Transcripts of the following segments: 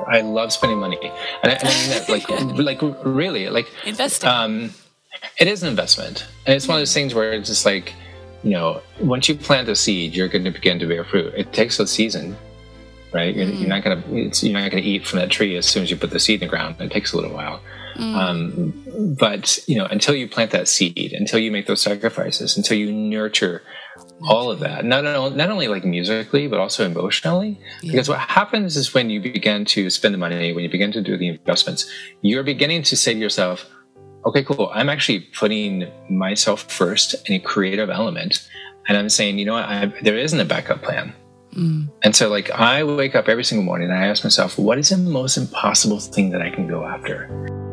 I love spending money, and I mean that like really like investing. It is an investment, and it's one of those things where it's just like, once you plant a seed, you're going to begin to bear fruit. It takes a season, right? You're not gonna eat from that tree as soon as you put the seed in the ground. It takes a little while. But until you plant that seed, until you make those sacrifices, until you nurture all of that, not only like musically, but also emotionally. Because what happens is when you begin to spend the money, when you begin to do the investments, you're beginning to say to yourself, okay, cool, I'm actually putting myself first in a creative element. And I'm saying, there isn't a backup plan. And so like I wake up every single morning and I ask myself, what is the most impossible thing that I can go after?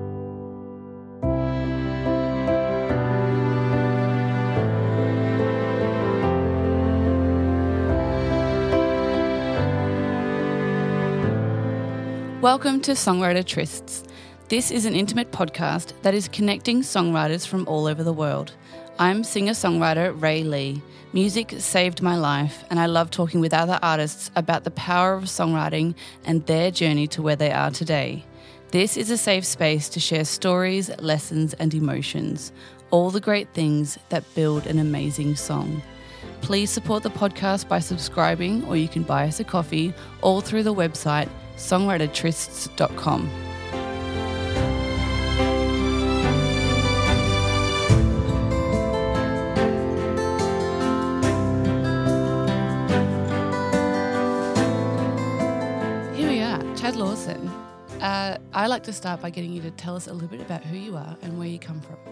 Welcome to Songwriter Trysts. This is an intimate podcast that is connecting songwriters from all over the world. I'm singer-songwriter Ray Lee. Music saved my life, and I love talking with other artists about the power of songwriting and their journey to where they are today. This is a safe space to share stories, lessons, and emotions, all the great things that build an amazing song. Please support the podcast by subscribing, or you can buy us a coffee, all through the website songwritertrysts.com. Here we are, Chad Lawson. I like to start by getting you to tell us a little bit about who you are and where you come from.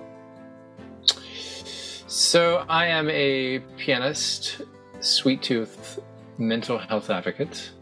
So I am a pianist, sweet tooth, mental health advocate,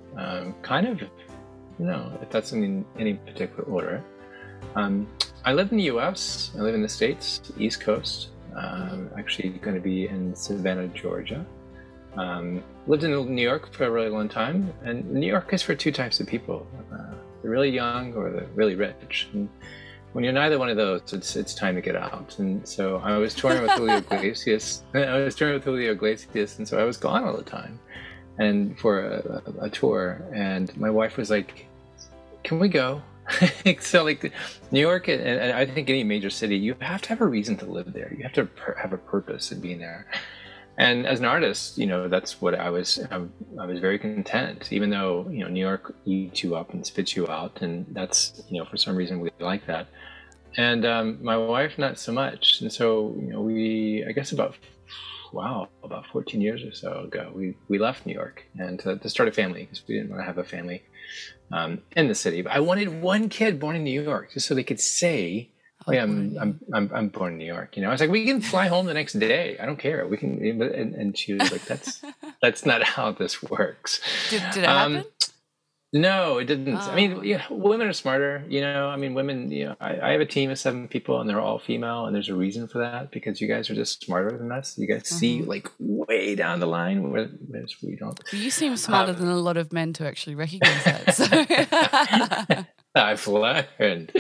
if that's in any particular order. I live in the U.S. I live in the States, East Coast. Actually going to be in Savannah, Georgia. Lived in New York for a really long time. And New York is for two types of people. The really young or the really rich. And when you're neither one of those, it's time to get out. And so I was touring with Julio Iglesias. And so I was gone all the time. And for a tour, and my wife was like, can we go? So like New York, and I think any major city, you have to have a reason to live there. You have to have a purpose in being there. And as an artist, that's what I was very content, even though, New York eats you up and spits you out. And that's, for some reason we like that. And my wife, not so much. And so, I guess about 14 years or so ago, we left New York and to start a family, because we didn't want to have a family in the city. But I wanted one kid born in New York, just so they could say, "Oh yeah, I'm born in New York." I was like, we can fly home the next day. I don't care. We can. And she was like, that's not how this works. Did it happen? No, it didn't. Oh. I mean, women are smarter, women, I have a team of 7 people and they're all female, and there's a reason for that, because you guys are just smarter than us. You guys see like way down the line, whereas we don't. You seem smarter than a lot of men to actually recognize that. So. I've learned.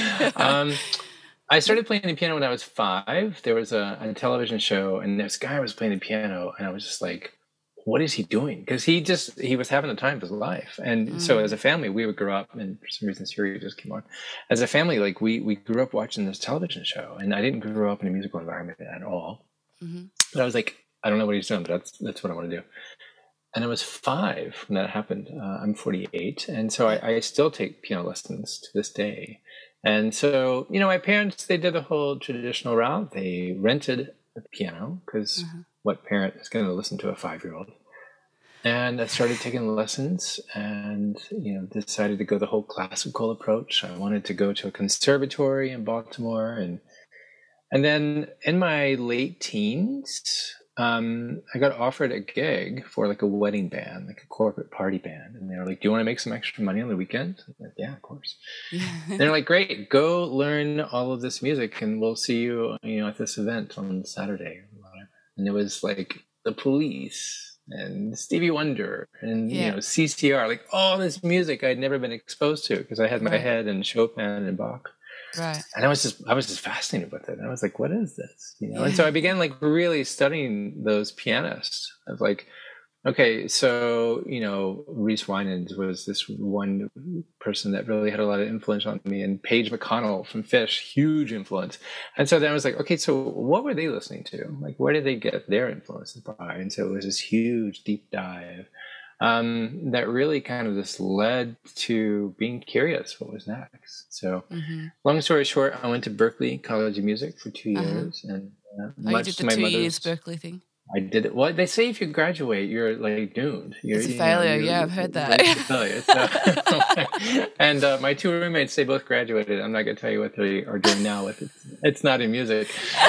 I started playing the piano when I was 5. There was a television show, and this guy was playing the piano, and I was just like, what is he doing? Because he was having the time of his life. And so as a family, we would grow up, and for some reason Siri just came on. As a family, like we grew up watching this television show, and I didn't grow up in a musical environment at all. But I was like, I don't know what he's doing, but that's what I want to do. And I was 5 when that happened. I'm 48. And so I still take piano lessons to this day. And so, my parents, they did the whole traditional route. They rented a piano, because what parent is going to listen to a 5-year-old? And I started taking lessons and, decided to go the whole classical approach. I wanted to go to a conservatory in Baltimore. And then in my late teens, I got offered a gig for like a wedding band, like a corporate party band. And they were like, do you want to make some extra money on the weekend? I'm like, yeah, of course. And they're like, great, go learn all of this music and we'll see you, at this event on Saturday or whatever. And it was like the Police and Stevie Wonder and, CCR, like all this music I'd never been exposed to, because I had my head in Chopin and Bach. Right. And I was just fascinated with it. And I was like, what is this? And so I began like really studying those pianists. I was like, Okay, so Reese Winans was this one person that really had a lot of influence on me, and Paige McConnell from Fish, huge influence. And so then I was like, okay, so what were they listening to? Like, where did they get their influences by? And so it was this huge deep dive that really kind of just led to being curious what was next. So, long story short, I went to Berklee College of Music for 2 years, and you did the 2 years Berklee thing. I did it. Well, they say if you graduate, you're like doomed. It's a failure. Yeah, I've heard that. So, and my two roommates, they both graduated. I'm not going to tell you what they are doing now. It's not in music.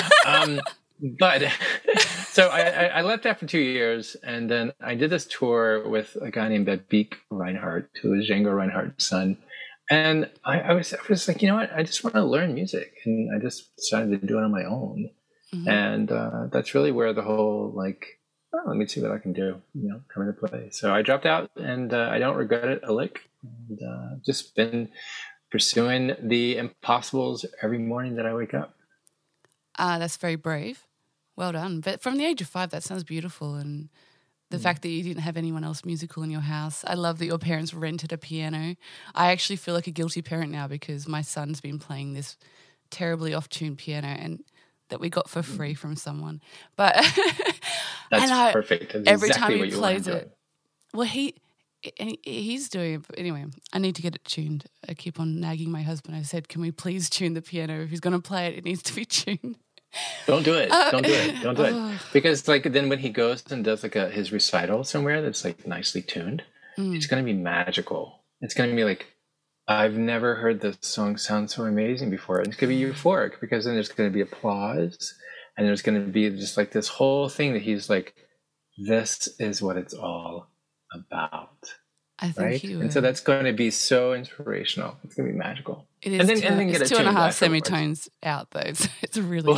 But so I left after 2 years, and then I did this tour with a guy named Beek Reinhardt, who was Django Reinhardt's son. And I was like, you know what? I just want to learn music, and I just decided to do it on my own. And that's really where the whole let me see what I can do, come into play. So I dropped out, and I don't regret it a lick. And just been pursuing the impossibles every morning that I wake up. That's very brave. Well done. But from the age of 5, that sounds beautiful. And the fact that you didn't have anyone else musical in your house. I love that your parents rented a piano. I actually feel like a guilty parent now because my son's been playing this terribly off-tuned piano and that we got for free from someone. But that's perfect. That's every exactly time he plays it, well, he's doing it. But anyway, I need to get it tuned. I keep on nagging my husband. I said, can we please tune the piano? If he's going to play it, it needs to be tuned. Don't do it. Don't do it. Don't do it. Because then when he goes and does his recital somewhere that's nicely tuned, it's going to be magical. It's going to be like, I've never heard this song sound so amazing before. And it's going to be euphoric because then there's going to be applause, and there's going to be just this whole thing that he's like, this is what it's all about. I think right? And so that's going to be so inspirational. It's going to be magical. It is. And then it's 2.5 semitones out though. It's really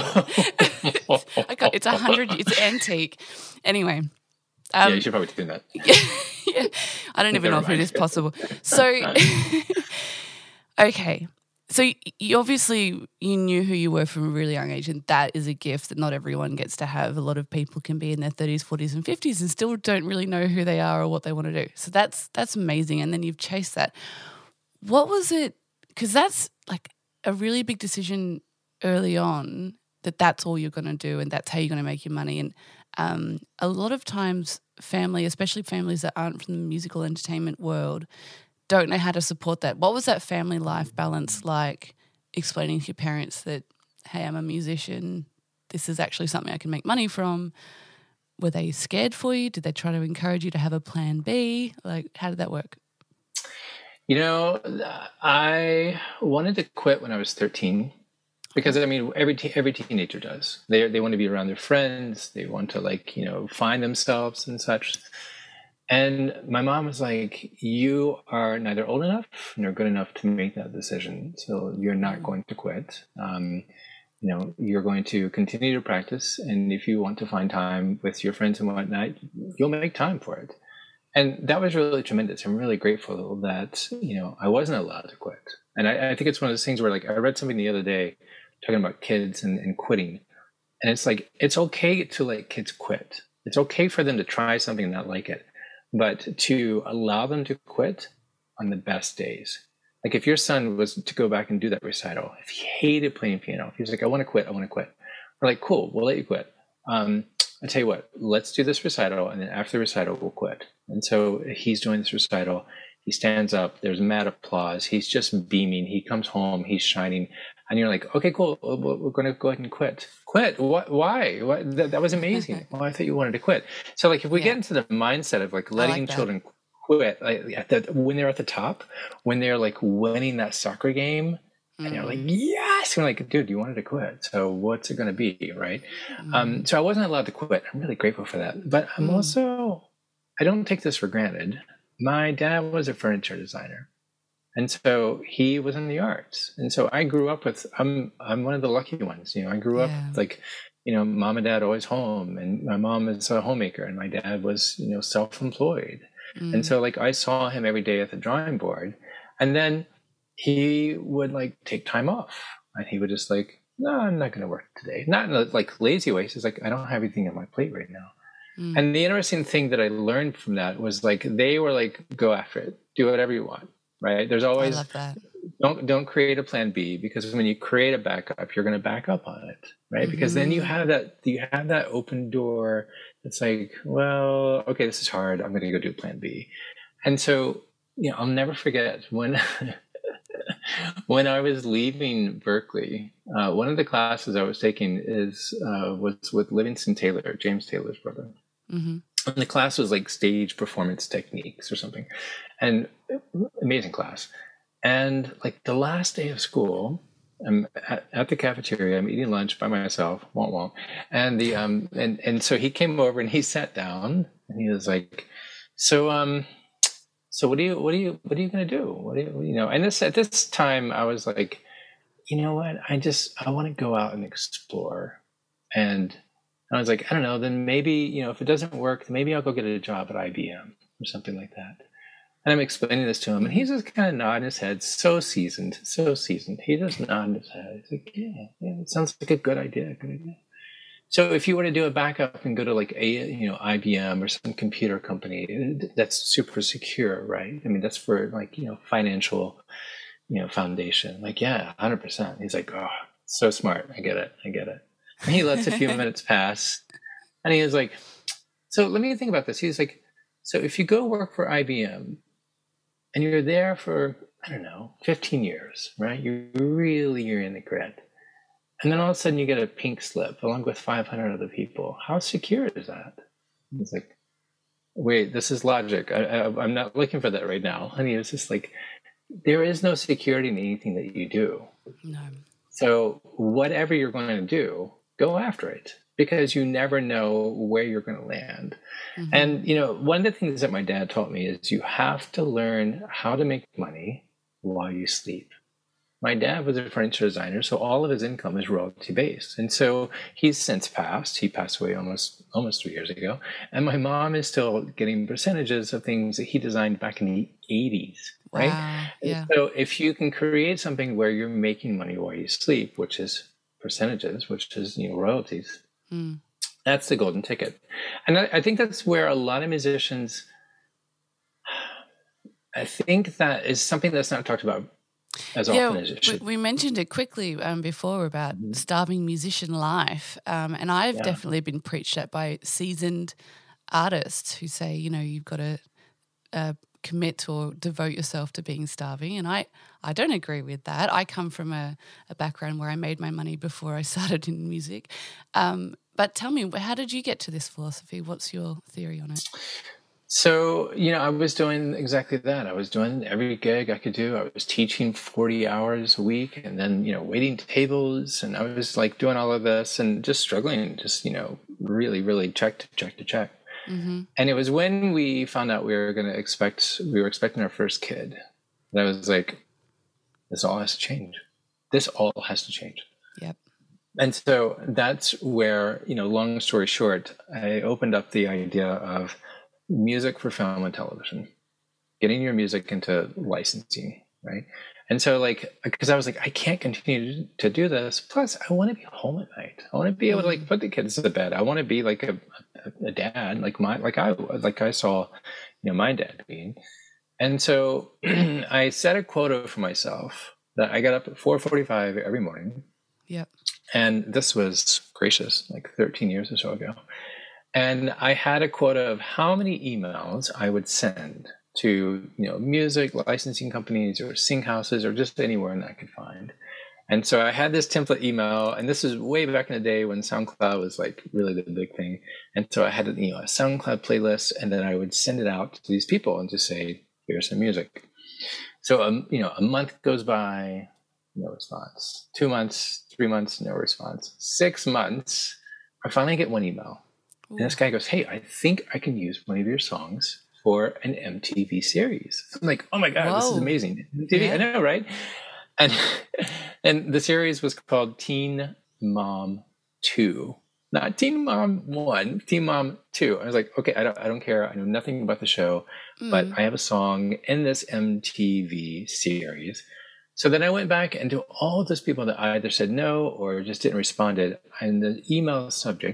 it's 100. It's antique. Anyway. Yeah, you should probably tune that. Yeah, I don't even know if it is possible. So, okay. So you obviously knew who you were from a really young age, and that is a gift that not everyone gets to have. A lot of people can be in their 30s, 40s and 50s and still don't really know who they are or what they want to do. So that's amazing. And then you've chased that. What was it? Because that's a really big decision early on that's all you're going to do and that's how you're going to make your money. And a lot of times especially families that aren't from the musical entertainment world, don't know how to support that. What was that family life balance like, explaining to your parents that, hey, I'm a musician, this is actually something I can make money from? Were they scared for you? Did they try to encourage you to have a plan B? How did that work? I wanted to quit when I was 13. Because every teenager does. They want to be around their friends. They want to find themselves and such. And my mom was like, "You are neither old enough nor good enough to make that decision. So you're not going to quit. You're going to continue to practice. And if you want to find time with your friends and whatnot, you'll make time for it." And that was really tremendous. I'm really grateful that I wasn't allowed to quit. And I think it's one of those things where I read something the other day talking about kids and quitting. And it's it's okay to let kids quit. It's okay for them to try something and not like it, but to allow them to quit on the best days. If your son was to go back and do that recital, if he hated playing piano, if he was like, I want to quit. We're like, cool, we'll let you quit. I tell you what, let's do this recital. And then after the recital, we'll quit. And so he's doing this recital. He stands up. There's mad applause. He's just beaming. He comes home. He's shining. And you're like, okay, cool. We're going to go ahead and quit. Quit? What? Why? What? That was amazing. Well, I thought you wanted to quit. So if we get into the mindset of letting children quit when they're at the top, when they're winning that soccer game, and you're like, yes. And we're like, dude, you wanted to quit. So what's it going to be, right? So I wasn't allowed to quit. I'm really grateful for that. But I'm also, I don't take this for granted. My dad was a furniture designer. And so he was in the arts. And so I grew up with, I'm one of the lucky ones. I grew up mom and dad always home, and my mom is a homemaker and my dad was, self-employed. And so I saw him every day at the drawing board, and then he would take time off, and he would just no, I'm not going to work today. Not in a lazy way. He's like, I don't have anything on my plate right now. And the interesting thing that I learned from that was like, they were like, go after it, do whatever you want, right? There's always, I love that. Don't create a plan B, because when you create a backup, you're going to back up on it, right? Because then you have that open door. It's like, well, okay, this is hard. I'm going to go do plan B. And so, I'll never forget when when I was leaving Berkeley, one of the classes I was taking was with Livingston Taylor, James Taylor's brother. And the class was like stage performance techniques or something, and amazing class. And like the last day of school, I'm at the cafeteria. I'm eating lunch by myself. Won't won't. And the and so he came over and he sat down and he was like, so what are you going to do? And at this time I was like, you know what? I want to go out and explore. And I was like, I don't know, then maybe, if it doesn't work, then maybe I'll go get a job at IBM or something like that. And I'm explaining this to him, and he's just kind of nodding his head, so seasoned. He just nodded his head. He's like, yeah, it sounds like a good idea. So if you were to do a backup and go to like IBM or some computer company, that's super secure, right? I mean, that's for like, financial, foundation. Like, yeah, 100%. He's like, oh, so smart. I get it. And he lets a few minutes pass, and he was like, so let me think about this. He's like, so if you go work for IBM and you're there for, I don't know, 15 years, right? You're in the grid. And then all of a sudden you get a pink slip along with 500 other people. How secure is that? He's like, wait, this is logic. I'm not looking for that right now. And he was just like, there is no security in anything that you do. No. So whatever you're going to do, go after it, because you never know where you're going to land. And, one of the things that my dad taught me is you have to learn how to make money while you sleep. My dad was a furniture designer, so all of his income is royalty based. And so he's since passed. He passed away almost 3 years ago. And my mom is still getting percentages of things that he designed back in the 80s. Right? Wow. Yeah. So if you can create something where you're making money while you sleep, which is percentages, which is royalties, that's the golden ticket. And I think that's where a lot of musicians, I think that is something that's not talked about as often as it should. We mentioned it quickly before about starving musician life, and I've definitely been preached at by seasoned artists who say, you've got to commit or devote yourself to being starving. And I don't agree with that. I come from a background where I made my money before I started in music. But tell me, how did you get to this philosophy? What's your theory on it? So, I was doing exactly that. I was doing every gig I could do. I was teaching 40 hours a week and then, waiting tables. And I was like doing all of this and just struggling, just, really, really check to check. And it was when we found out we were expecting our first kid, that I was like, this all has to change. Yep. And so that's where, long story short, I opened up the idea of music for film and television, getting your music into licensing, right? And so because I was like, I can't continue to do this. Plus, I want to be home at night. I want to be able to put the kids to bed. I want to be like a dad, like I saw, my dad being. And so I set a quota for myself that I got up at 4:45 every morning. Yep. And this was gracious, like 13 years or so ago. And I had a quota of how many emails I would send to, music licensing companies or sing houses or just anywhere that I could find. And so I had this template email, and this is way back in the day when SoundCloud was like really the big thing. And so I had a SoundCloud playlist, and then I would send it out to these people and just say, here's some music. So, a month goes by, no response. 2 months, 3 months, no response. 6 months, I finally get one email. And this guy goes, hey, I think I can use one of your songs for an MTV series. I'm like, oh my God, This is amazing. MTV, yeah. I know, right? And the series was called Teen Mom 2. Not Teen Mom 1, Teen Mom 2. I was like, okay, I don't care. I know nothing about the show, but I have a song in this MTV series. So then I went back and to all those people that either said no or just didn't respond, and the email subject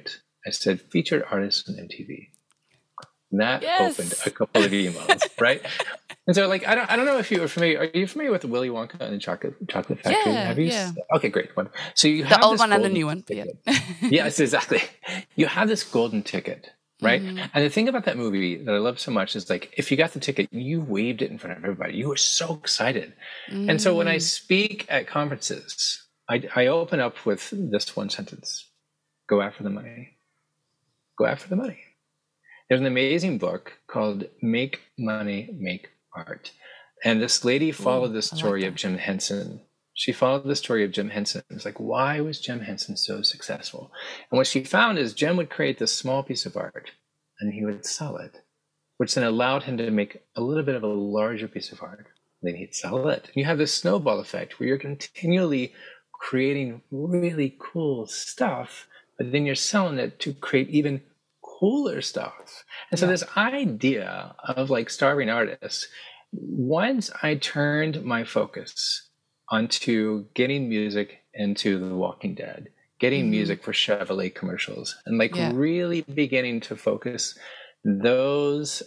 I said featured artists on MTV. And that Yes. opened a couple of emails, right? And so, like, I don't know if you are familiar. Are you familiar with Willy Wonka and the Chocolate Factory? Yeah, Have you? yeah. Okay, great. So you The have old this one and the golden new one. Yeah. ticket. Yes, exactly. You have this golden ticket, right? Mm-hmm. And the thing about that movie that I love so much is, like, if you got the ticket, you waved it in front of everybody. You were so excited. And so when I speak at conferences, I open up with this one sentence: "Go after the money. Go after the money." There's an amazing book called Make Money, Make Art. And this lady followed the story of Jim Henson. She followed the story of Jim Henson. It's like, why was Jim Henson so successful? And what she found is Jim would create this small piece of art and he would sell it, which then allowed him to make a little bit of a larger piece of art. Then he'd sell it. And you have this snowball effect where you're continually creating really cool stuff, but then you're selling it to create even cooler stuff. And so this idea of, like, starving artists, once I turned my focus onto getting music into The Walking Dead, getting music for Chevrolet commercials, and, like, really beginning to focus those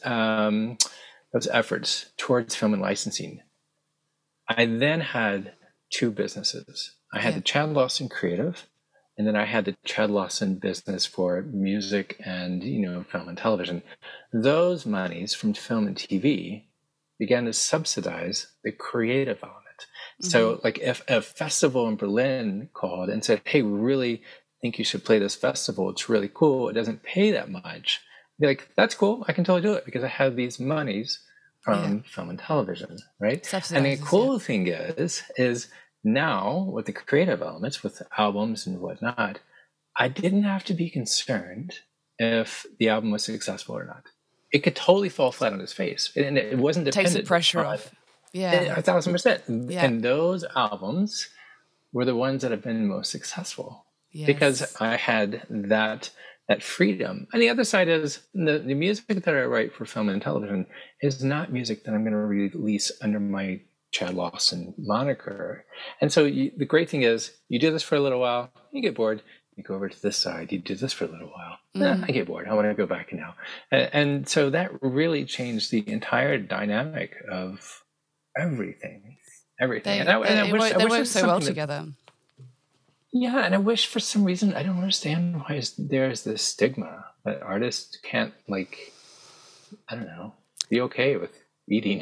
efforts towards film and licensing, I then had two businesses. I had the Chad Lawson Creative, and then I had the Chad Lawson business for music and, film and television. Those monies from film and TV began to subsidize the creative element. So, like, if a festival in Berlin called and said, "Hey, we really think you should play this festival. It's really cool. It doesn't pay that much." I'd be like, "That's cool. I can totally do it because I have these monies from film and television," right? And the cool thing is now with the creative elements, with albums and whatnot, I didn't have to be concerned if the album was successful or not. It could totally fall flat on its face, and it wasn't dependent. Takes the pressure off. Yeah, 1,000%. Yeah. And those albums were the ones that have been most successful because I had that freedom. And the other side is the music that I write for film and television is not music that I'm going to release under my Chad Lawson moniker. And so the great thing is you do this for a little while, you get bored, you go over to this side, you do this for a little while. I get bored. I want to go back now. And so that really changed the entire dynamic of everything. They work so well together. Yeah, and I wish for some reason, I don't understand why there's this stigma that artists can't, like, I don't know, be okay with eating.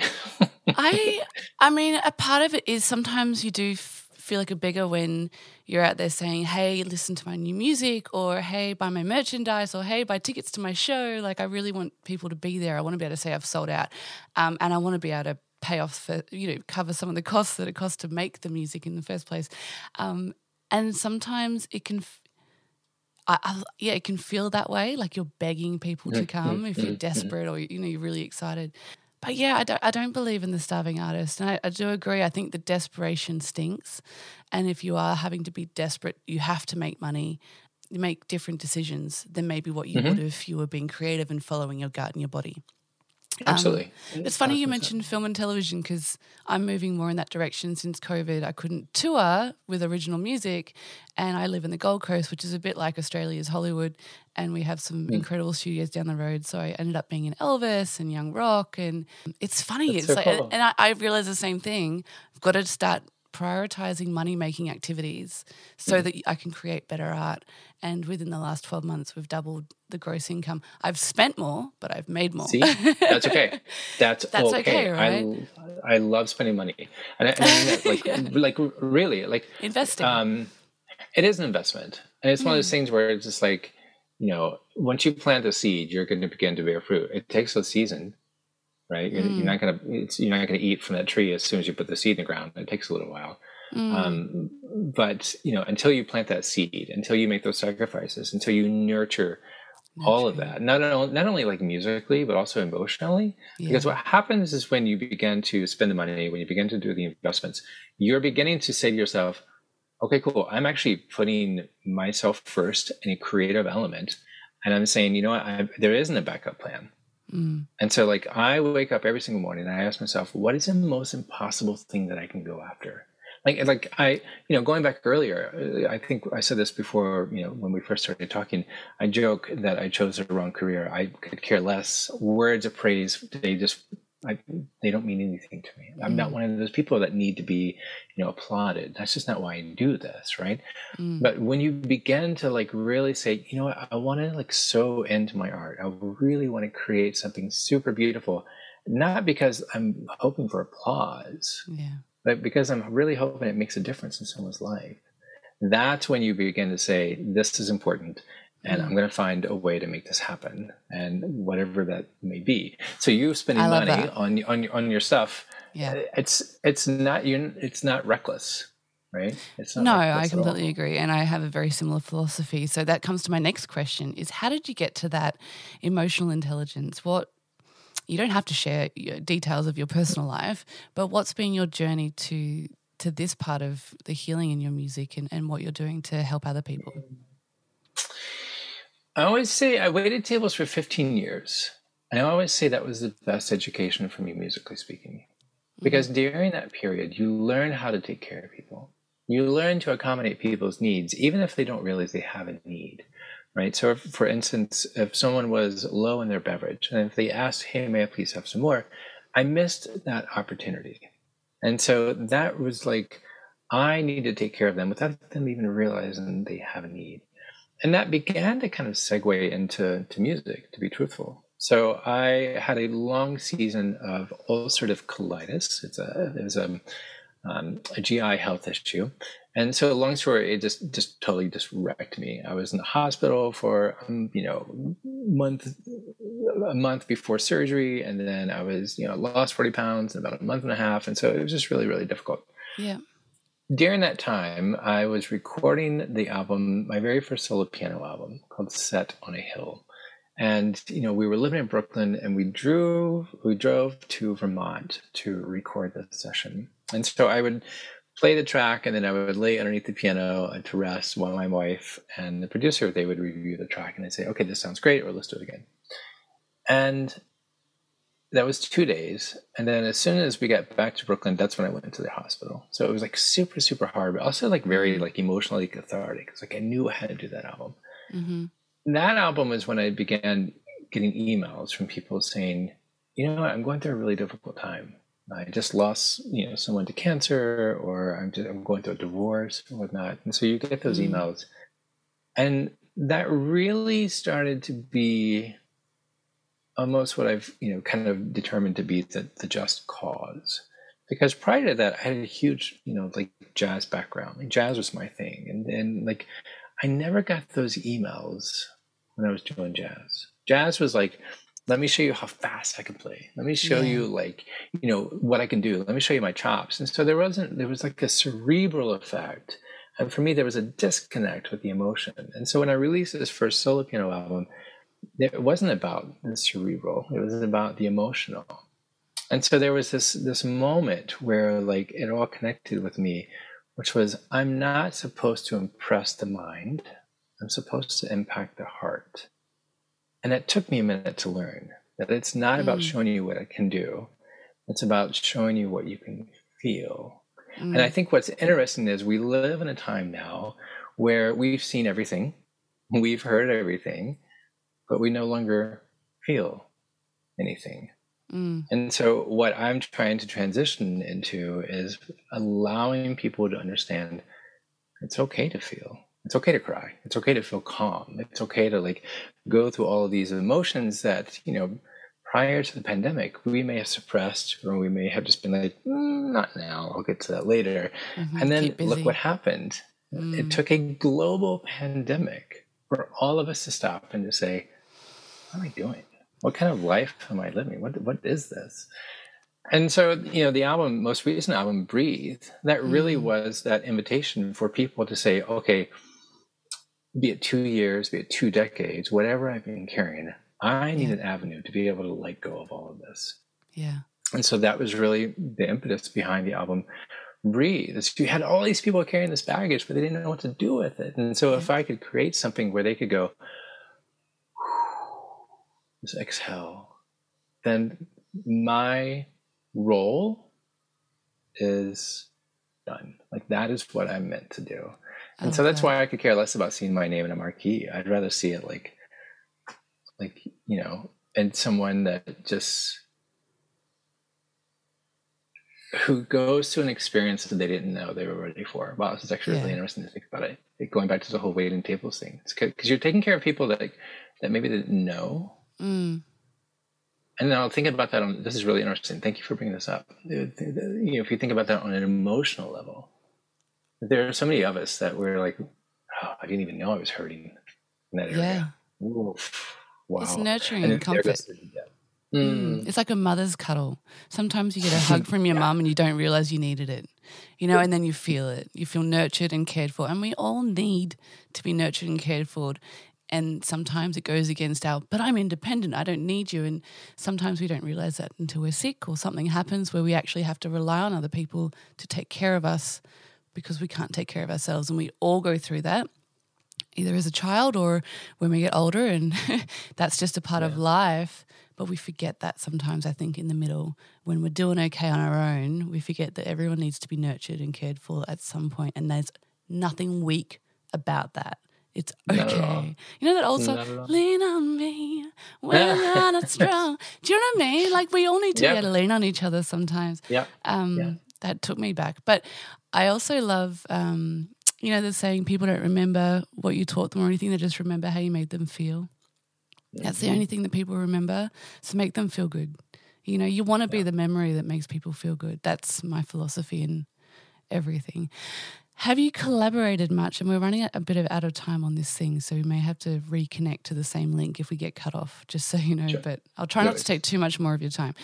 I mean, a part of it is sometimes you do feel like a beggar when you're out there saying, "Hey, listen to my new music," or "Hey, buy my merchandise," or "Hey, buy tickets to my show." Like, I really want people to be there. I want to be able to say I've sold out, and I want to be able to pay off for, cover some of the costs that it costs to make the music in the first place. And sometimes it can, it can feel that way, like you're begging people to come if you're desperate or you're really excited. But yeah, I don't believe in the starving artist, and I do agree. I think the desperation stinks, and if you are having to be desperate, you have to make money. You make different decisions than maybe what you would if you were being creative and following your gut and your body. Absolutely. It's funny you mentioned film and television because I'm moving more in that direction since COVID. I couldn't tour with original music, and I live in the Gold Coast, which is a bit like Australia's Hollywood, and we have some incredible studios down the road. So I ended up being in Elvis and Young Rock, and it's funny. That's it's so like, cool. and I realized the same thing. I've got to start prioritizing money-making activities so that I can create better art. And within the last 12 months, we've doubled the gross income. I've spent more, but I've made more. See, that's okay. That's okay, right? I love spending money, and I mean that, like really, like investing. It is an investment, and it's one of those things where it's just like, once you plant a seed, you're going to begin to bear fruit. It takes a season. Right, you're not gonna eat from that tree as soon as you put the seed in the ground. It takes a little while, but until you plant that seed, until you make those sacrifices, until you nurture all of that, not only like musically but also emotionally. Because what happens is when you begin to spend the money, when you begin to do the investments, you're beginning to say to yourself, "Okay, cool. I'm actually putting myself first in a creative element, and I'm saying, you know what, there isn't a backup plan." And so, like, I wake up every single morning and I ask myself, what is the most impossible thing that I can go after? Like I, going back earlier, I think I said this before, when we first started talking. I joke that I chose the wrong career. I could care less. Words of praise, they don't mean anything to me. I'm not one of those people that need to be, applauded. That's just not why I do this, right? But when you begin to like really say, you know what, I want to like sow into my art. I really want to create something super beautiful, not because I'm hoping for applause. Yeah. But because I'm really hoping it makes a difference in someone's life, that's when you begin to say, this is important, and I'm going to find a way to make this happen, and whatever that may be. So you spending money on your stuff, it's not reckless, right? It's not. No, I completely agree, and I have a very similar philosophy. So that comes to my next question: is how did you get to that emotional intelligence? You don't have to share details of your personal life, but what's been your journey to this part of the healing in your music and what you're doing to help other people? I always say I waited tables for 15 years. And I always say that was the best education for me, musically speaking. Because during that period, you learn how to take care of people. You learn to accommodate people's needs, even if they don't realize they have a need. Right. So, for instance, if someone was low in their beverage and if they asked, hey, may I please have some more? I missed that opportunity. And so that was like, I need to take care of them without them even realizing they have a need. And that began to kind of segue into music, to be truthful. So I had a long season of ulcerative colitis. It was a GI health issue. And so long story, it just totally just wrecked me. I was in the hospital for, a month before surgery. And then I was, lost 40 pounds in about a month and a half. And so it was just really, really difficult. Yeah. During that time, I was recording the album, my very first solo piano album called Set on a Hill. And, we were living in Brooklyn and we drove to Vermont to record the session. And so I would play the track and then I would lay underneath the piano to rest while my wife and the producer, they would review the track and I'd say, okay, this sounds great, or let's do it again. And that was 2 days. And then as soon as we got back to Brooklyn, that's when I went into the hospital. So it was like super, super hard, but also like very like emotionally cathartic. It's like I knew I had to do that album. Mm-hmm. That album was when I began getting emails from people saying, I'm going through a really difficult time. I just lost, someone to cancer, or I'm going through a divorce or whatnot. And so you get those emails. And that really started to be almost what I've, kind of determined to be the just cause. Because prior to that, I had a huge, like jazz background. Like jazz was my thing. And like, I never got those emails when I was doing jazz. Jazz was like, let me show you how fast I can play. Let me show you like, what I can do. Let me show you my chops. And so there was like a cerebral effect. And for me, there was a disconnect with the emotion. And so when I released this first solo piano album, it wasn't about the cerebral. It was about the emotional. And so there was this moment where like it all connected with me, which was I'm not supposed to impress the mind. I'm supposed to impact the heart. And it took me a minute to learn that it's not about showing you what I can do. It's about showing you what you can feel. And I think what's interesting is we live in a time now where we've seen everything, we've heard everything, but we no longer feel anything. And so what I'm trying to transition into is allowing people to understand it's okay to feel. It's okay to cry. It's okay to feel calm. It's okay to like go through all of these emotions that, prior to the pandemic, we may have suppressed, or we may have just been like, not now, I'll get to that later. And then look what happened. It took a global pandemic for all of us to stop and to say, what am I doing? What kind of life am I living? What is this? And so, the album, most recent album, Breathe, that really was that invitation for people to say, okay, be it 2 years, be it 2 decades, whatever I've been carrying, I need an avenue to be able to let go of all of this. Yeah. And so that was really the impetus behind the album Breathe. You had all these people carrying this baggage, but they didn't know what to do with it. And so if I could create something where they could go, just exhale, then my role is done. Like that is what I'm meant to do. I And so love that's that. why I could care less about seeing my name in a marquee. I'd rather see it like, and someone that just, who goes to an experience that they didn't know they were ready for. Wow, this is actually really interesting to think about it. Going back to the whole waiting tables thing. It's because you're taking care of people that maybe they didn't know. Mm. And then I'll think about that this is really interesting. Thank you for bringing this up. If you think about that on an emotional level, there are so many of us that we're like, oh, I didn't even know I was hurting in that area. Yeah. Oof, wow. It's nurturing and comfort. It's like a mother's cuddle. Sometimes you get a hug from your mum and you don't realize you needed it, and then you feel it. You feel nurtured and cared for. And we all need to be nurtured and cared for. And sometimes it goes against but I'm independent, I don't need you. And sometimes we don't realize that until we're sick or something happens where we actually have to rely on other people to take care of us because we can't take care of ourselves. And we all go through that, either as a child or when we get older, and that's just a part of life. But we forget that sometimes, I think, in the middle. When we're doing okay on our own, we forget that everyone needs to be nurtured and cared for at some point, and there's nothing weak about that. It's okay. You know that old song, lean on me when you're not strong. Do you know what I mean? Like we all need to be able to lean on each other sometimes. Yeah. That took me back. But I also love, the saying, people don't remember what you taught them or anything. They just remember how you made them feel. That's the only thing that people remember. So make them feel good. You want to be the memory that makes people feel good. That's my philosophy in everything. Have you collaborated much? And we're running a bit out of time on this thing, so we may have to reconnect to the same link if we get cut off, just so you know. Sure. But I'll try not to take too much more of your time.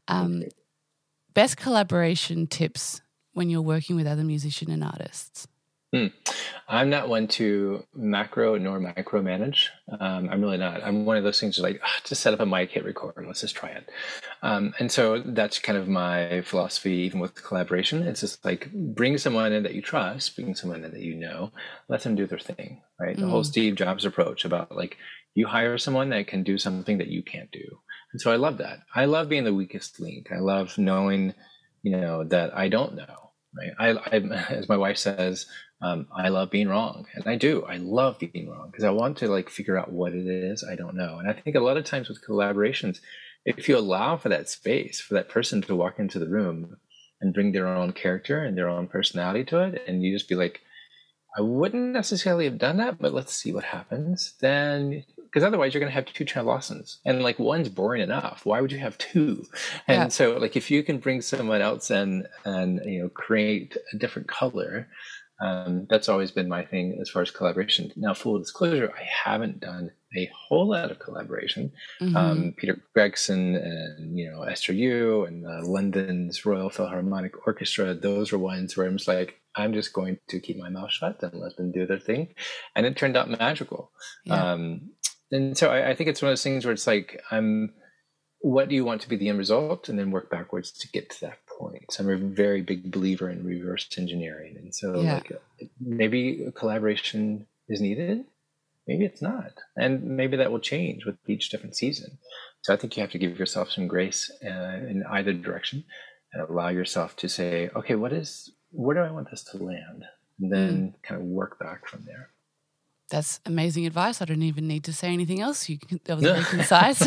Best collaboration tips when you're working with other musicians and artists? I'm not one to macro nor micro manage. I'm really not. I'm one of those things like, just set up a mic, hit record, let's just try it. And so that's kind of my philosophy, even with collaboration. It's just like, bring someone in that you trust, bring someone in that you know, let them do their thing, right? The whole Steve Jobs approach about like, you hire someone that can do something that you can't do. And so I love that. I love being the weakest link. I love knowing, that I don't know, right? I as my wife says, I love being wrong. And I do. I love being wrong because I want to like figure out what it is I don't know. And I think a lot of times with collaborations, if you allow for that space, for that person to walk into the room and bring their own character and their own personality to it, and you just be like, I wouldn't necessarily have done that, but let's see what happens. Then, because otherwise you're going to have two Trent Lawsons, and like one's boring enough. Why would you have two? And so, like, if you can bring someone else in and create a different color, that's always been my thing as far as collaboration. Now, full disclosure, I haven't done a whole lot of collaboration. Peter Gregson and Esther Yu and London's Royal Philharmonic Orchestra. Those were ones where I'm just like, I'm just going to keep my mouth shut and let them do their thing, and it turned out magical. And so I think it's one of those things where it's like, what do you want to be the end result, and then work backwards to get to that point. So I'm a very big believer in reverse engineering, and so like maybe a collaboration is needed, maybe it's not, and maybe that will change with each different season. So I think you have to give yourself some grace in either direction, and allow yourself to say, okay, where do I want this to land, and then kind of work back from there. That's amazing advice. I don't even need to say anything else. That was very concise.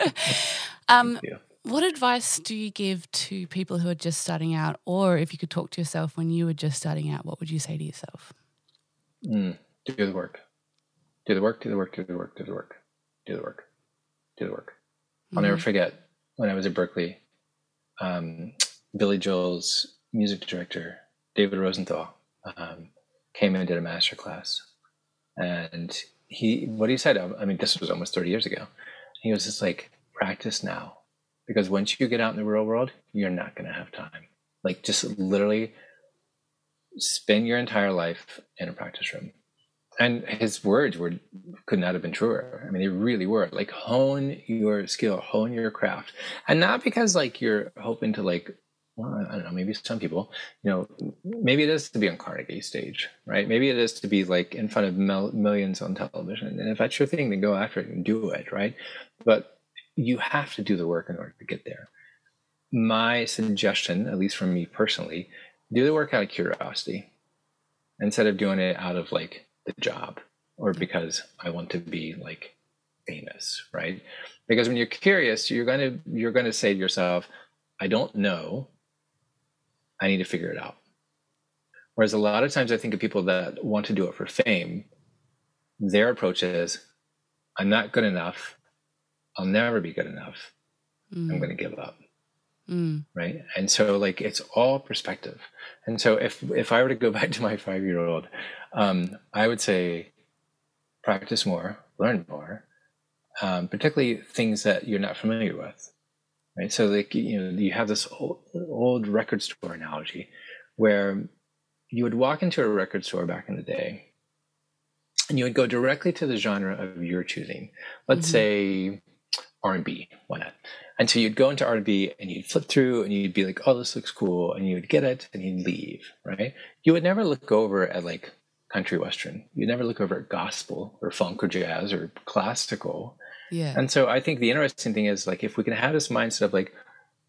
What advice do you give to people who are just starting out, or if you could talk to yourself when you were just starting out, what would you say to yourself? Do the work. Do the work, do the work, do the work, do the work, do the work, do the work. I'll never forget when I was at Berklee, Billy Joel's music director, David Rosenthal, came in and did a master class. And what he said, I mean, this was almost 30 years ago. He was just like, practice now. Because once you get out in the real world, you're not going to have time. Like, just literally spend your entire life in a practice room. And his words could not have been truer. I mean, they really were. Like, hone your skill, hone your craft. And not because, like, you're hoping to, like, well, I don't know, maybe some people, maybe it is to be on Carnegie stage, right? Maybe it is to be, like, in front of millions on television. And if that's your thing, then go after it and do it, right? But you have to do the work in order to get there. My suggestion, at least from me personally, do the work out of curiosity instead of doing it out of like the job or because I want to be like famous, right? Because when you're curious, you're gonna say to yourself, I don't know, I need to figure it out. Whereas a lot of times I think of people that want to do it for fame, their approach is, I'm not good enough, I'll never be good enough, I'm going to give up. Right? And so like it's all perspective. And so if I were to go back to my 5-year-old, I would say practice more, learn more, particularly things that you're not familiar with. Right? So like, you have this old record store analogy where you would walk into a record store back in the day and you would go directly to the genre of your choosing. Let's say R&B, why not? And so you'd go into R&B and you'd flip through and you'd be like, oh, this looks cool. And you would get it and you'd leave, right? You would never look over at like country western. You'd never look over at gospel or funk or jazz or classical. Yeah. And so I think the interesting thing is like, if we can have this mindset of like,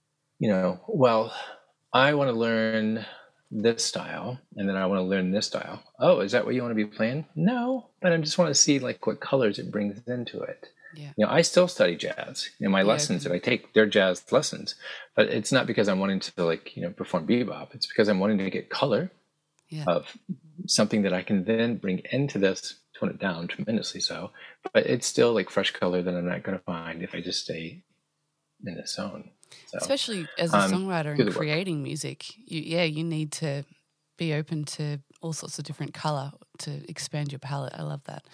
well, I want to learn this style and then I want to learn this style. Oh, is that what you want to be playing? No, but I just want to see like what colors it brings into it. Yeah. I still study jazz. My lessons that I take, they're jazz lessons, but it's not because I'm wanting to like, perform bebop. It's because I'm wanting to get color of something that I can then bring into this, tone it down tremendously so, but it's still like fresh color that I'm not going to find if I just stay in the zone. So, especially as a songwriter and creating music, you need to be open to all sorts of different color to expand your palette. I love that.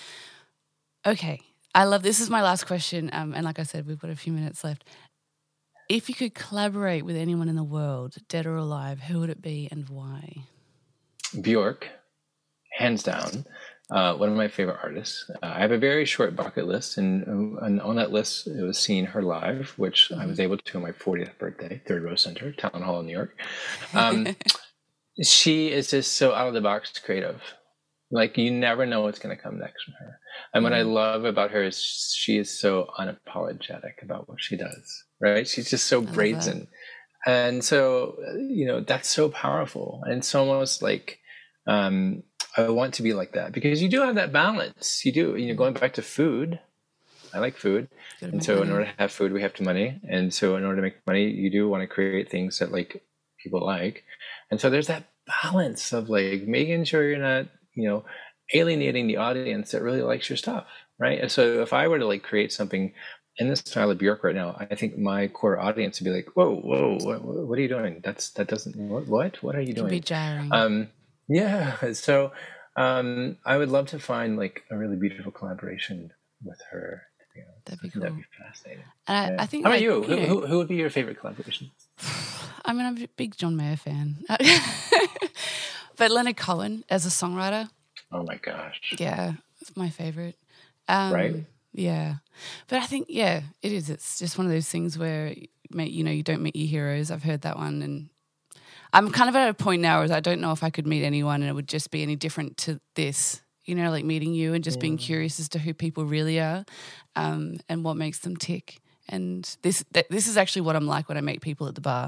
Okay. This is my last question, and like I said, we've got a few minutes left. If you could collaborate with anyone in the world, dead or alive, who would it be and why? Bjork, hands down, one of my favorite artists. I have a very short bucket list, and on that list, it was seeing her live, which I was able to on my 40th birthday, Third Row Center, Town Hall in New York. She is just so out of the box creative. Like, you never know what's going to come next from her. And what I love about her is she is so unapologetic about what she does, right? She's just so brazen. And so, that's so powerful. And it's almost like, I want to be like that because you do have that balance. You do, going back to food. I like food. And so in order to have food, we have to money. And so in order to make money, you do want to create things that like people like. And so there's that balance of like making sure you're not, alienating the audience that really likes your stuff, right? And so if I were to like create something in the style of Bjork right now, I think my core audience would be like, whoa, what are you doing? That doesn't, what are you doing? It could be jarring. So I would love to find like a really beautiful collaboration with her. That'd be cool. That'd be fascinating. And I think, how about you? Who would be your favorite collaboration? I mean, I'm a big John Mayer fan. But Leonard Cohen as a songwriter. Oh my gosh. Yeah, it's my favorite. Right? Yeah. But I think, it is. It's just one of those things where, you don't meet your heroes. I've heard that one. And I'm kind of at a point now where I don't know if I could meet anyone and it would just be any different to this. Like meeting you and just being curious as to who people really are and what makes them tick. And this is actually what I'm like when I meet people at the bar.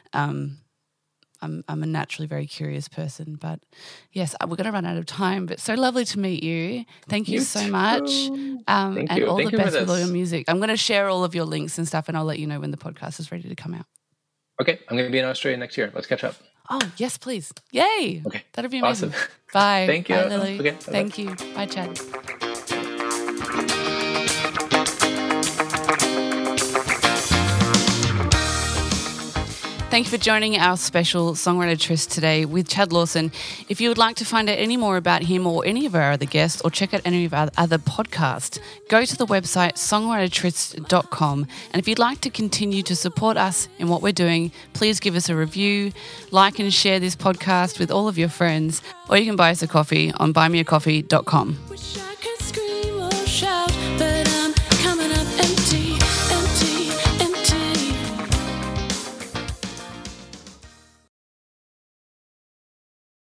I'm a naturally very curious person, but yes, we're going to run out of time. But so lovely to meet you. Thank you so much. Thank you. All Thank the you best with all your music. I'm going to share all of your links and stuff, and I'll let you know when the podcast is ready to come out. Okay, I'm going to be in Australia next year. Let's catch up. Oh, yes, please. Yay. Okay. That'd be amazing. Awesome. Bye. Thank you. Bye, Lily. Okay, Thank you. Bye, Chad. Thank you for joining our special Songwriter Tryst today with Chad Lawson. If you would like to find out any more about him or any of our other guests or check out any of our other podcasts, go to the website songwritertryst.com. And if you'd like to continue to support us in what we're doing, please give us a review, like and share this podcast with all of your friends, or you can buy us a coffee on buymeacoffee.com.